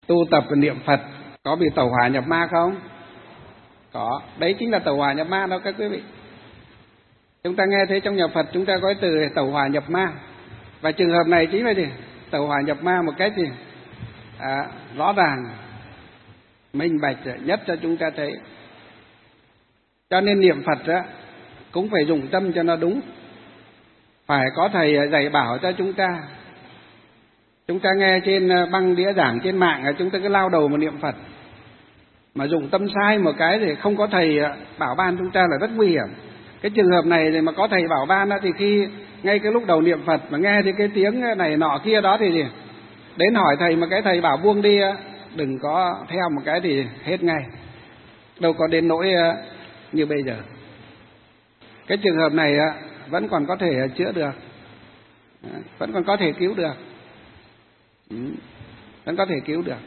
tu tập niệm Phật có bị tẩu hỏa nhập ma không? Có. Đấy chính là tẩu hỏa nhập ma đó các quý vị. Chúng ta nghe thấy trong nhà Phật chúng ta có từ tẩu hỏa nhập ma. Và trường hợp này chính là gì? Tẩu hỏa nhập ma một cách gì? Rõ ràng, minh bạch nhất cho chúng ta thấy. Cho nên niệm Phật á, cũng phải dùng tâm cho nó đúng. Phải có thầy dạy bảo cho chúng ta. Chúng ta nghe trên băng đĩa giảng trên mạng, chúng ta cứ lao đầu mà niệm Phật. Mà dùng tâm sai một cái thì không có thầy bảo ban chúng ta là rất nguy hiểm. Cái trường hợp này thì mà có thầy bảo ban thì khi ngay cái lúc đầu niệm Phật mà nghe thì cái tiếng này nọ kia đó thì gì? Đến hỏi thầy mà cái thầy bảo buông đi, đừng có theo một cái thì hết ngay. Đâu có đến nỗi như bây giờ. Cái trường hợp này vẫn còn có thể chữa được, vẫn còn có thể cứu được, vẫn có thể cứu được.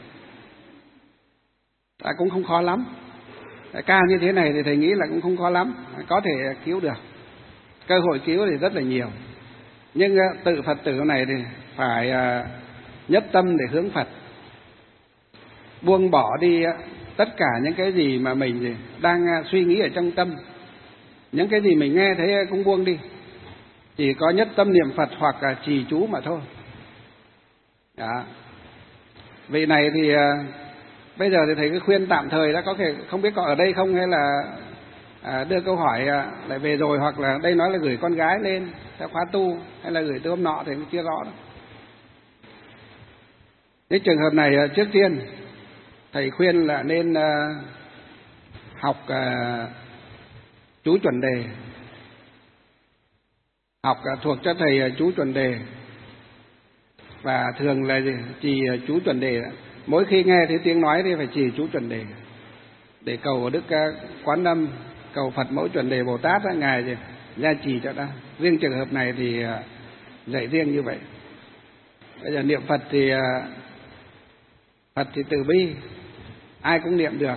Cũng không khó lắm. Ca như thế này thì thầy nghĩ là cũng không khó lắm, có thể cứu được. Cơ hội cứu thì rất là nhiều. Nhưng tự Phật tử này thì phải nhất tâm để hướng Phật, buông bỏ đi tất cả những cái gì mà mình đang suy nghĩ ở trong tâm. Những cái gì mình nghe thấy cũng buông đi. Chỉ có nhất tâm niệm Phật hoặc là trì chú mà thôi. Đó. Vị này thì bây giờ thì thầy cứ khuyên tạm thời đã, có thể không biết có ở đây không, hay là đưa câu hỏi lại về rồi, hoặc là đây nói là gửi con gái lên theo khóa tu, hay là gửi từ hôm nọ thì chưa rõ đâu. Cái trường hợp này trước tiên thầy khuyên là nên học chú chuẩn đề, học thuộc cho thầy chú chuẩn đề. Và thường là trì chú chuẩn đề. Mỗi khi nghe thấy tiếng nói thì phải trì chú chuẩn đề để cầu Đức Quán Âm, cầu Phật Mẫu Chuẩn Đề Bồ Tát ngài gia trì cho ta. Riêng trường hợp này thì dạy riêng như vậy. Bây giờ niệm Phật thì Phật thì từ bi, ai cũng niệm được.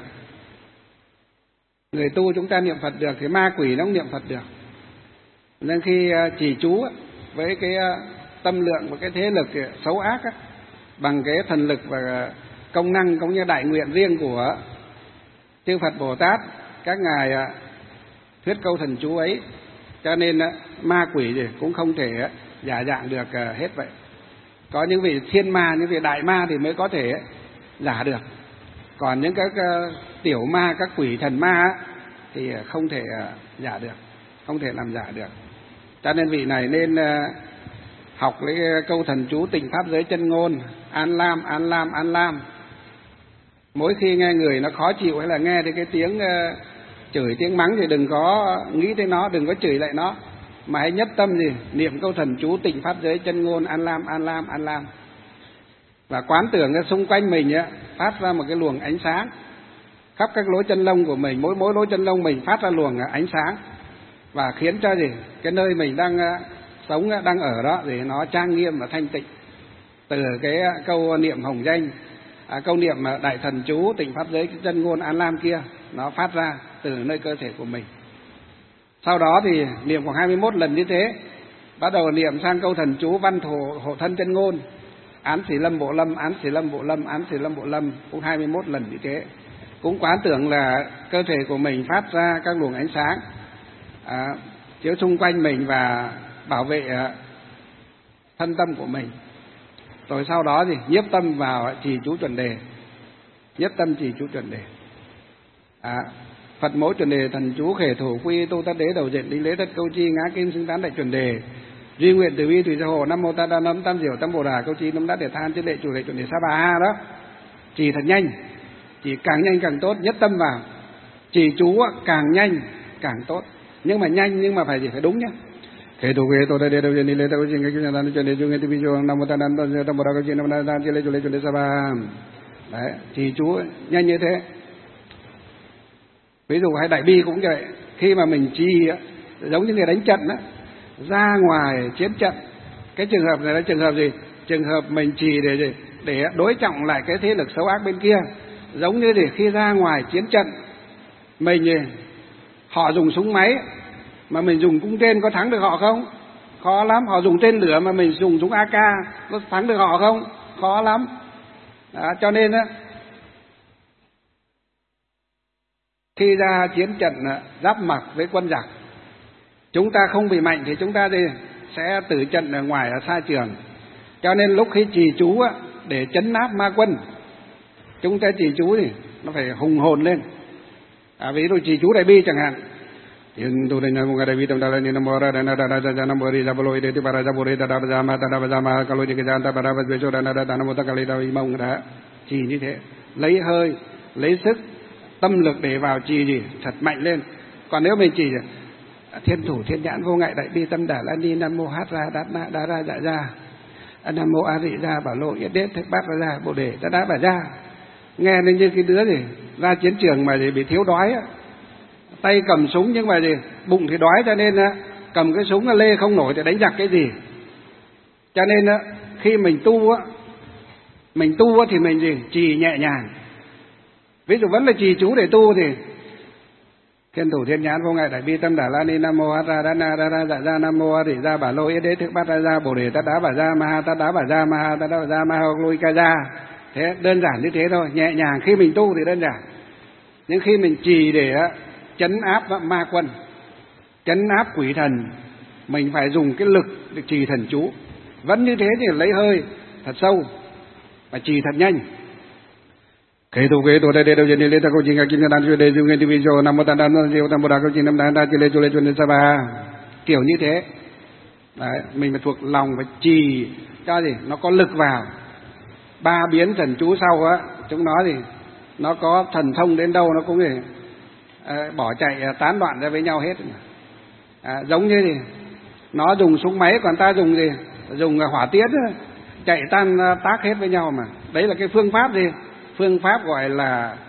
Người tu chúng ta niệm Phật được thì ma quỷ nó cũng niệm Phật được. Nên khi trì chú với cái tâm lượng và cái thế lực xấu ác bằng cái thần lực và công năng cũng như đại nguyện riêng của chư Phật Bồ Tát, các ngài thuyết câu thần chú ấy, cho nên ma quỷ gì cũng không thể giả dạng được hết vậy. Có những vị thiên ma, những vị đại ma thì mới có thể giả được. Còn những các tiểu ma, các quỷ thần ma thì không thể giả được, không thể làm giả được. Cho nên vị này nên học lấy câu thần chú tịnh pháp giới chân ngôn, an lam, an lam, an lam. Mỗi khi nghe người nó khó chịu hay là nghe thấy cái tiếng chửi, tiếng mắng thì đừng có nghĩ tới nó, đừng có chửi lại nó, mà hãy nhất tâm gì niệm câu thần chú tịnh pháp giới chân ngôn, an lam, an lam, an lam. Và quán tưởng xung quanh mình phát ra một cái luồng ánh sáng khắp các lỗ chân lông của mình, mỗi lỗ chân lông mình phát ra luồng ánh sáng, và khiến cho gì cái nơi mình đang sống, đang ở đó thì nó trang nghiêm và thanh tịnh. Từ cái câu niệm hồng danh, câu niệm đại thần chú tịnh pháp giới chân ngôn an lam kia, nó phát ra từ nơi cơ thể của mình. Sau đó thì niệm khoảng 21 lần như thế, bắt đầu niệm sang câu thần chú văn thổ hộ thân chân ngôn, án xỉ lâm bộ lâm, án xỉ lâm bộ lâm, án xỉ lâm bộ lâm, cũng 21 lần như thế. Cũng quán tưởng là cơ thể của mình phát ra các luồng ánh sáng chiếu xung quanh mình và bảo vệ thân tâm của mình. Rồi sau đó thì nhiếp tâm vào trì chú chuẩn đề, nhiếp tâm trì chú chuẩn đề. Phật Mẫu Chuẩn Đề thần chú khể thủ quy tu tất đế đầu diện đi lễ tất câu chi ngã kim xứng tán đại chuẩn đề duy nguyện từ bi tùy gia hộ nam mô ta đa nấm tam diệu tam bồ đà câu chi nấm đát để than trên lệ chủ lệ chuẩn đề sa bà ha đó. Trì thật nhanh, chỉ càng nhanh càng tốt, nhất tâm vào. Trì chú càng nhanh càng tốt, nhưng mà nhanh nhưng mà phải đúng nhá. Khể thủ quy tu tất đế đầu diện đi lễ tất câu chi ngã kim xứng tán đại chuẩn đề duy nguyện từ bi nam mô ta đa nấm tam bồ đà câu chi nấm đát để than trên lệ chủ lệ chuẩn đề sa bà. Đấy, trì chú nhanh như thế. Ví dụ hay đại bi cũng vậy, khi mà mình trì giống như người đánh trận đó, ra ngoài chiến trận. Cái trường hợp này là trường hợp gì? Trường hợp mình trì để đối trọng lại cái thế lực xấu ác bên kia. Giống như để khi ra ngoài chiến trận, họ dùng súng máy mà mình dùng cung tên, có thắng được họ không? Khó lắm. Họ dùng tên lửa mà mình dùng súng AK, có thắng được họ không? Khó lắm. Cho nên á, khi ra chiến trận giáp mặt với quân giặc, chúng ta không bị mạnh thì chúng ta sẽ tử trận ở ngoài, ở xa trường. Cho nên lúc khi trì chú á, để trấn áp ma quân, chúng ta trì chú thì nó phải hùng hồn lên. Ví dụ trì chú Đại Bi chẳng hạn, chỉ như thế, lấy hơi, lấy sức, tâm lực để vào trì gì thật mạnh lên. Còn nếu mình chỉ thiên thủ thiên nhãn vô ngại đại bi tâm đà la ni nam mô hát ra đát na đa ra dạ ra nam mô a di ra bảo lộ yết đế thách bát ra bồ đề đa đá bà ra, nghe lên như cái đứa gì ra chiến trường mà gì bị thiếu đói á, tay cầm súng nhưng mà gì bụng thì đói, cho nên cầm cái súng lê không nổi thì đánh giặc cái gì. Cho nên khi mình tu á, thì mình gì trì nhẹ nhàng. Ví dụ vẫn là trì chú để tu thì thiên thủ thiên nhãn vô ngại đại bi tâm đà la ni nam mô a ra đa na đa ra dạ ra nam mô a di ra bà lô yết đế thức bát ra bồ đề tát đá bà ra ma ha tát đá bà ra ma ha tát đá bà ra ma ha lui ca ra. Thế đơn giản như thế thôi, nhẹ nhàng. Khi mình tu thì đơn giản, nhưng khi mình trì để trấn áp ma quân, trấn áp quỷ thần, mình phải dùng cái lực để trì thần chú. Vẫn như thế thì lấy hơi thật sâu và trì thật nhanh. Kế tu đây đâu trên lên ta câu chuyện kim đan chuyên đề dùng ngay video nam mô tát đa diệu nam mô đa câu chuyện nam đa chỉ lê chu lên sa ba, kiểu như thế. Đấy, mình phải thuộc lòng và trì cho gì nó có lực vào. Ba biến thần chú sau á, chúng nó thì nó có thần thông đến đâu nó cũng để bỏ chạy tán loạn ra với nhau hết. Giống như thì nó dùng súng máy, còn ta dùng gì, dùng hỏa tiễn chạy tan tác hết với nhau mà. Đấy là cái phương pháp gì, phương pháp gọi là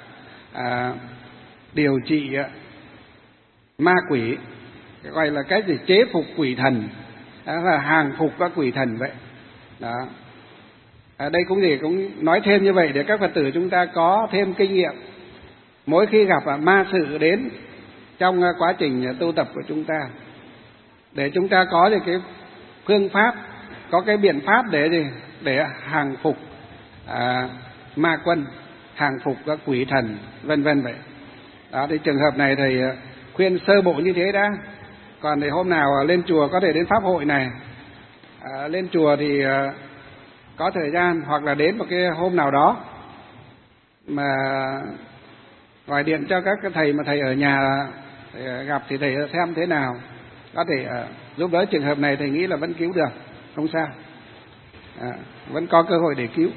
điều trị ma quỷ, gọi là cái gì chế phục quỷ thần, là hàng phục các quỷ thần vậy đó. Đây cũng nói thêm như vậy để các Phật tử chúng ta có thêm kinh nghiệm mỗi khi gặp ma sự đến trong quá trình tu tập của chúng ta, để chúng ta có được cái phương pháp, có cái biện pháp để hàng phục ma quân, hàng phục các quỷ thần vân vân vậy đó. Thì trường hợp này thầy khuyên sơ bộ như thế đã. Còn thì hôm nào lên chùa có thể đến pháp hội này, lên chùa thì có thời gian hoặc là đến một cái hôm nào đó mà gọi điện cho các thầy mà thầy ở nhà gặp thì thầy xem thế nào, có thể giúp đỡ. Trường hợp này thầy nghĩ là vẫn cứu được, không sao, vẫn có cơ hội để cứu.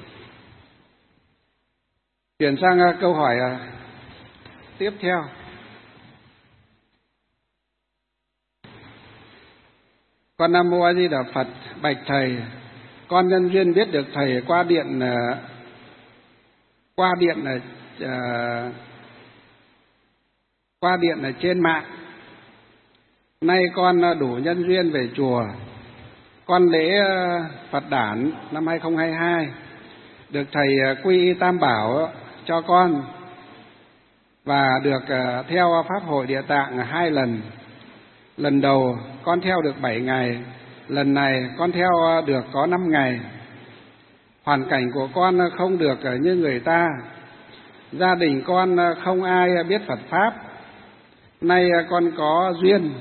Chuyển sang câu hỏi tiếp theo. Con Nam Mô A Di Đà Phật, bạch thầy, con nhân duyên biết được thầy qua điện ở trên mạng. Nay con đủ nhân duyên về chùa. Con lễ Phật đản năm 2022 được thầy quy y Tam Bảo cho con và được theo pháp hội Địa Tạng 2 lần. Lần đầu con theo được 7 ngày, lần này con theo được có 5 ngày. Hoàn cảnh của con không được như người ta, gia đình con không ai biết Phật pháp. Nay con có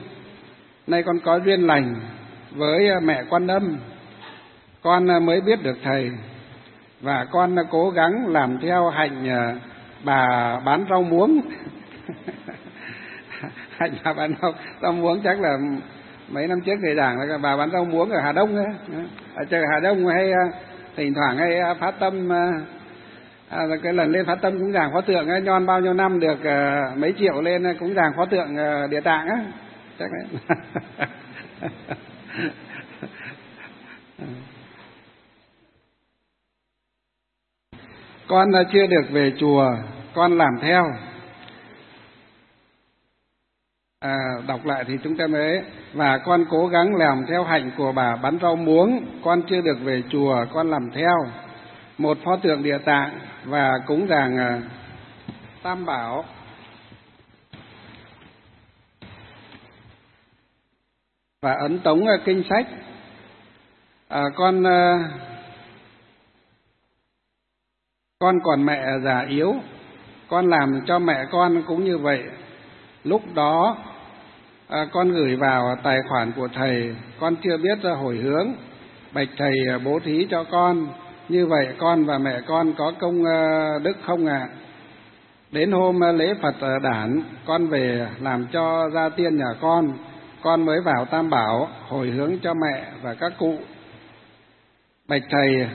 duyên lành với mẹ Quan Âm, con mới biết được thầy, và con cố gắng làm theo hạnh bà bán rau muống. Hạnh bà bán rau muống chắc là mấy năm trước thầy giảng là bà bán rau muống ở Hà Đông ấy. Ở chợ Hà Đông hay thỉnh thoảng hay phát tâm, cái lần lên phát tâm cũng giảng Phó Tượng ấy, nhon bao nhiêu năm được mấy triệu lên cũng giảng Phó Tượng Địa Tạng á, chắc đấy. Con chưa được về chùa, con làm theo. Đọc lại thì chúng ta mới. Và con cố gắng làm theo hạnh của bà bán rau muống. Con chưa được về chùa, con làm theo một Pho Tượng Địa Tạng và cúng dường Tam Bảo. Và ấn tống kinh sách. Con con còn mẹ già yếu, con làm cho mẹ con cũng như vậy. Lúc đó con gửi vào tài khoản của thầy, con chưa biết hồi hướng, bạch thầy bố thí cho con, như vậy con và mẹ con có công đức không ạ? Đến hôm lễ Phật đản, con về làm cho gia tiên nhà con mới vào Tam Bảo hồi hướng cho mẹ và các cụ. Bạch thầy,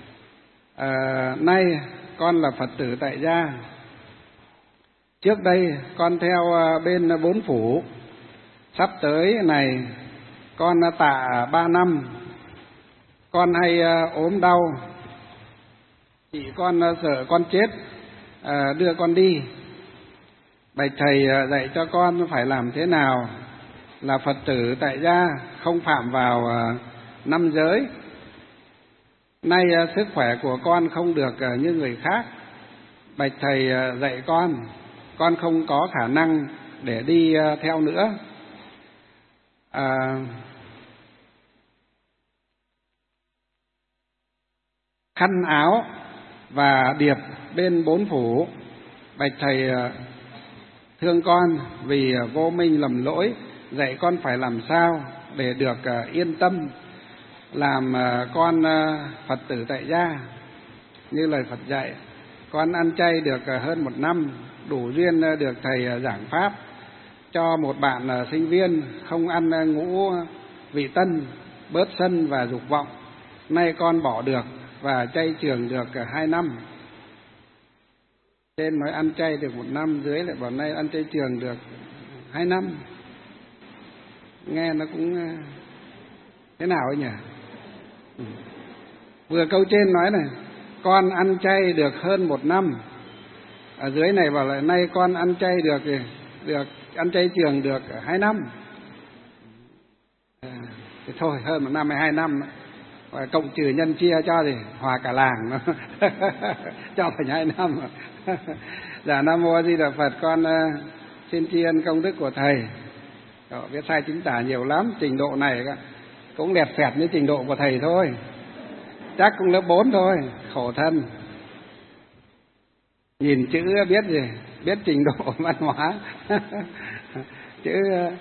nay con là Phật tử tại gia. Trước đây con theo bên Bốn Phủ, sắp tới này con tạ 3 năm, con hay ốm đau, chị con sợ con chết, đưa con đi. Bạch thầy dạy cho con phải làm thế nào? Là Phật tử tại gia, không phạm vào 5 giới. Nay sức khỏe của con không được như người khác. Bạch thầy dạy con không có khả năng để đi theo nữa. Khăn áo và điệp bên Bốn Phủ, bạch thầy thương con vì vô minh lầm lỗi, dạy con phải làm sao để được yên tâm làm con Phật tử tại gia. Như lời Phật dạy, con ăn chay được hơn 1 năm, đủ duyên được thầy giảng pháp cho một bạn sinh viên không ăn ngũ vị tân, bớt sân và dục vọng. Nay con bỏ được và chay trường được 2 năm. Trên nói ăn chay được 1 năm, dưới lại bảo nay ăn chay trường được 2 năm. Nghe nó cũng thế nào ấy nhỉ? Vừa câu trên nói này, con ăn chay được hơn 1 năm. Ở dưới này bảo là nay con ăn chay được ăn chay trường được 2 năm. Thì thôi hơn 1 năm hay 2 năm, cộng trừ nhân chia cho thì hòa cả làng nó. Cho phải 2 năm. Dạ Nam Mô A Di Đà Phật. Con xin tri ân công đức của thầy. Viết sai chính tả nhiều lắm, trình độ này cũng lẹt phẹt như trình độ của thầy thôi, chắc cũng lớp 4 thôi, khổ thân. Nhìn chữ biết gì, biết trình độ văn hóa. Chữ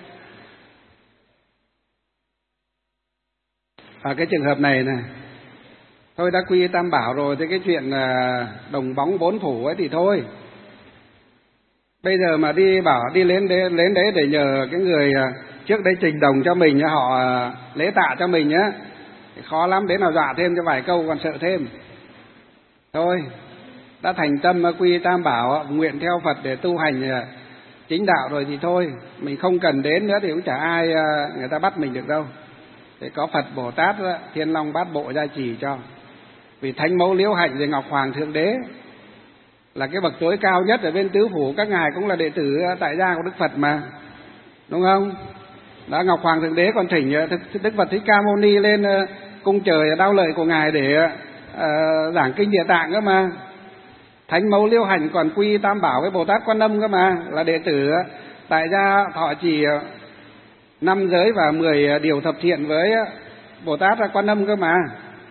ở cái trường hợp này này, thôi đã quy Tam Bảo rồi thì cái chuyện đồng bóng Bốn Phủ ấy thì thôi. Bây giờ mà đi bảo đi lên đấy để nhờ cái người trước đây trình đồng cho mình, họ lễ tạ cho mình nhá, khó lắm. Đến nào dọa thêm cho vài câu còn sợ thêm. Thôi đã thành tâm quy Tam Bảo, nguyện theo Phật để tu hành chính đạo rồi thì thôi, mình không cần đến nữa thì cũng chả ai người ta bắt mình được đâu. Để có Phật Bồ Tát Thiên Long Bát Bộ gia trì cho. Vì Thánh Mẫu Liễu Hạnh rồi Ngọc Hoàng Thượng Đế là cái bậc tối cao nhất ở bên tứ phủ, các ngài cũng là đệ tử tại gia của Đức Phật mà, đúng không? Đó, Ngọc Hoàng Thượng Đế còn thỉnh Đức Phật Thích Ca Mâu Ni lên cung trời đao lợi của ngài để giảng kinh Địa Tạng cơ mà. Thánh Mẫu Liễu Hạnh còn quy Tam Bảo với Bồ Tát Quan Âm cơ mà, là đệ tử tại gia thọ trì 5 giới và 10 điều thập thiện với Bồ Tát Quan Âm cơ mà.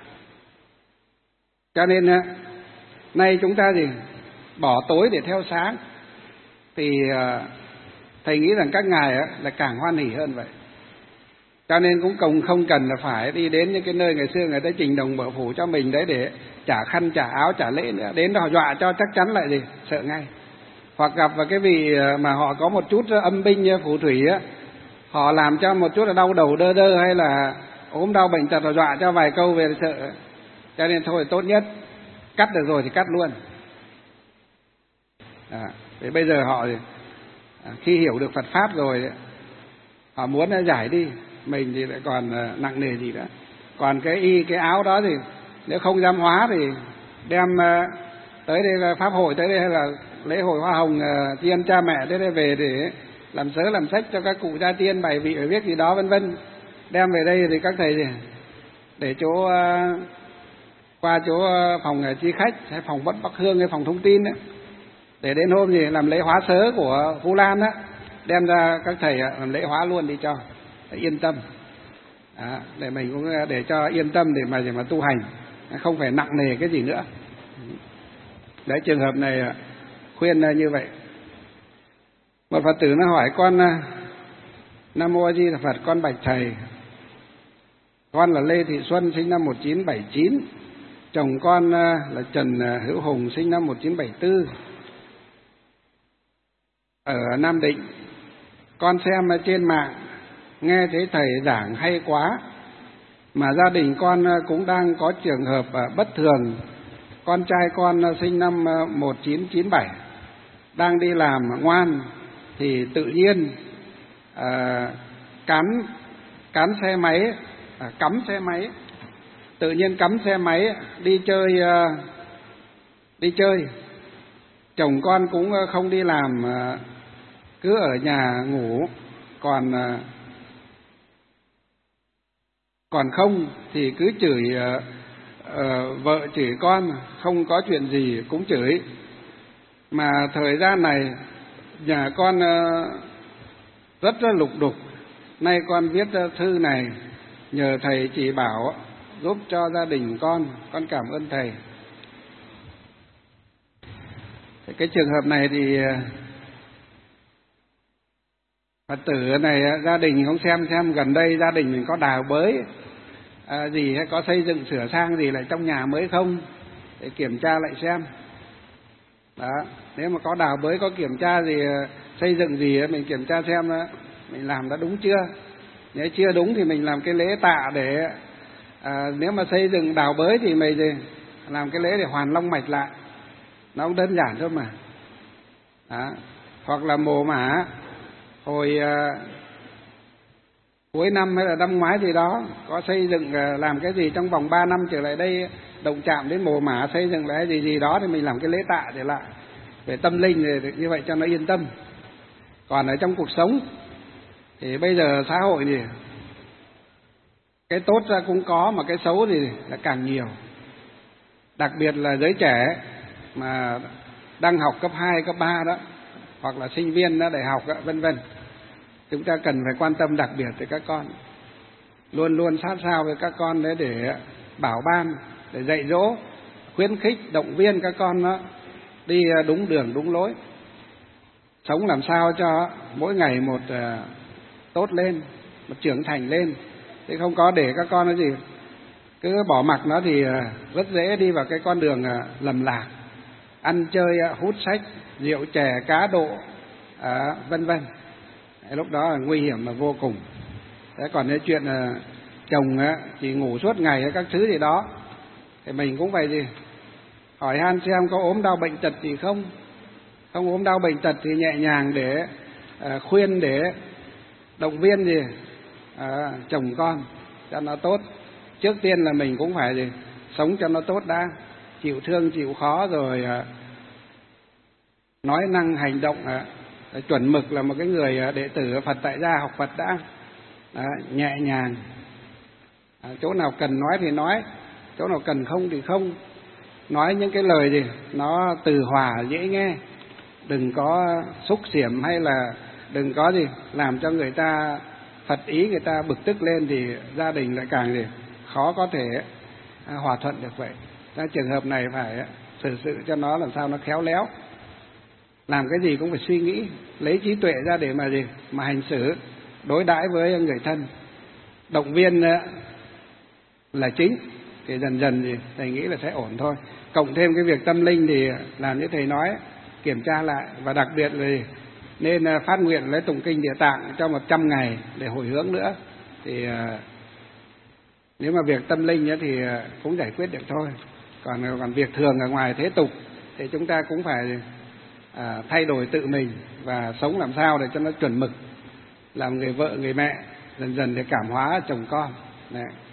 Cho nên nay chúng ta gì bỏ tối để theo sáng, thì thầy nghĩ rằng các ngài là càng hoan hỉ hơn vậy. Cho nên cũng không cần là phải đi đến những cái nơi ngày xưa người ta trình đồng mở phủ cho mình đấy để trả khăn, trả áo, trả lễ nữa. Đến đó họ dọa cho chắc chắn lại gì sợ ngay. Hoặc gặp vào cái vị mà họ có một chút âm binh phù thủy á, họ làm cho một chút là đau đầu đơ đơ hay là ốm đau bệnh tật, họ dọa cho vài câu về sợ. Cho nên thôi tốt nhất cắt được rồi thì cắt luôn. Thế bây giờ họ khi hiểu được Phật Pháp rồi, họ muốn giải đi, mình thì lại còn nặng nề gì nữa. Còn cái áo đó thì nếu không dám hóa thì đem tới đây là Pháp hội, tới đây hay là lễ hội Hoa Hồng tri ân cha mẹ tới đây về để làm sớ làm sách cho các cụ gia tiên, bày vị phải viết gì đó vân vân. Đem về đây thì các thầy thì để chỗ qua chỗ phòng chi khách hay phòng Vẫn Bắc Hương hay phòng thông tin ấy, để đến hôm gì làm lễ hóa sớ của Vu Lan á, đem ra các thầy làm lễ hóa luôn đi cho yên tâm. Để mình cũng để cho yên tâm để mà tu hành, không phải nặng nề cái gì nữa. Đấy, trường hợp này khuyên như vậy. Một Phật tử nó hỏi con: Nam Mô A Di Đà Phật, con bạch thầy, con là Lê Thị Xuân, sinh năm 1979, chồng con là Trần Hữu Hùng, sinh năm 1974, ở Nam Định. Con xem trên mạng nghe thấy thầy giảng hay quá, mà gia đình con cũng đang có trường hợp bất thường. Con trai con sinh năm 1997, đang đi làm ngoan thì tự nhiên cắm xe máy, tự nhiên cắm xe máy đi chơi. Chồng con cũng không đi làm, cứ ở nhà ngủ, còn không thì cứ chửi vợ, chửi con, không có chuyện gì cũng chửi. Mà thời gian này nhà con rất lục đục. Nay con viết thư này nhờ thầy chỉ bảo giúp cho gia đình con cảm ơn thầy. Cái trường hợp này thì Phật tử này, gia đình không xem gần đây gia đình mình có đào bới gì hay có xây dựng sửa sang gì lại trong nhà mới không, để kiểm tra lại xem. Đó, nếu mà có đào bới, có kiểm tra gì, xây dựng gì, mình kiểm tra xem mình làm đã đúng chưa. Nếu chưa đúng thì mình làm cái lễ tạ để nếu mà xây dựng đào bới thì mình làm cái lễ để hoàn long mạch lại, nó cũng đơn giản thôi mà. Đó. Hoặc là mồ mả hồi cuối năm hay là năm ngoái gì đó có xây dựng làm cái gì trong vòng 3 năm trở lại đây động chạm đến mồ mả, xây dựng lại gì đó thì mình làm cái lễ tạ để lại về tâm linh, thì như vậy cho nó yên tâm. Còn ở trong cuộc sống thì bây giờ xã hội thì cái tốt ra cũng có, mà cái xấu thì là càng nhiều. Đặc biệt là giới trẻ mà đang học cấp 2, cấp 3 đó, hoặc là sinh viên đó, đại học đó, vân vân. Chúng ta cần phải quan tâm đặc biệt tới các con, luôn luôn sát sao với các con đấy, để bảo ban, để dạy dỗ, khuyến khích, động viên các con đó đi đúng đường đúng lối, sống làm sao cho mỗi ngày một tốt lên, một trưởng thành lên. Thế không có để các con gì cứ bỏ mặc nó thì rất dễ đi vào cái con đường lầm lạc, ăn chơi, hút sách, rượu chè, cá độ, vân vân. Lúc đó là nguy hiểm mà vô cùng. Thế còn cái chuyện chồng chỉ ngủ suốt ngày các thứ gì đó thì mình cũng phải gì hỏi han xem có ốm đau bệnh tật gì không. Không ốm đau bệnh tật thì nhẹ nhàng để khuyên, để động viên gì chồng con cho nó tốt. Trước tiên là mình cũng phải gì sống cho nó tốt đã, chịu thương chịu khó, rồi nói năng hành động chuẩn mực, là một cái người đệ tử Phật tại gia học Phật đã. Nhẹ nhàng, chỗ nào cần nói thì nói, chỗ nào cần không thì không. Nói những cái lời gì nó từ hòa dễ nghe, đừng có xúc xỉm, hay là đừng có gì làm cho người ta Phật ý, người ta bực tức lên thì gia đình lại càng gì khó có thể hòa thuận được. Vậy trường hợp này phải xử sự cho nó làm sao nó khéo léo, làm cái gì cũng phải suy nghĩ, lấy trí tuệ ra để mà gì mà hành xử, đối đãi với người thân. Động viên là chính, thì dần dần thì thầy nghĩ là sẽ ổn thôi. Cộng thêm cái việc tâm linh thì làm như thầy nói, kiểm tra lại, và đặc biệt là nên phát nguyện lấy tụng kinh Địa Tạng cho 100 ngày để hồi hướng nữa. Thì nếu mà việc tâm linh thì cũng giải quyết được thôi. Còn việc thường ở ngoài thế tục thì chúng ta cũng phải thay đổi tự mình và sống làm sao để cho nó chuẩn mực, làm người vợ người mẹ, dần dần để cảm hóa chồng con. Đấy.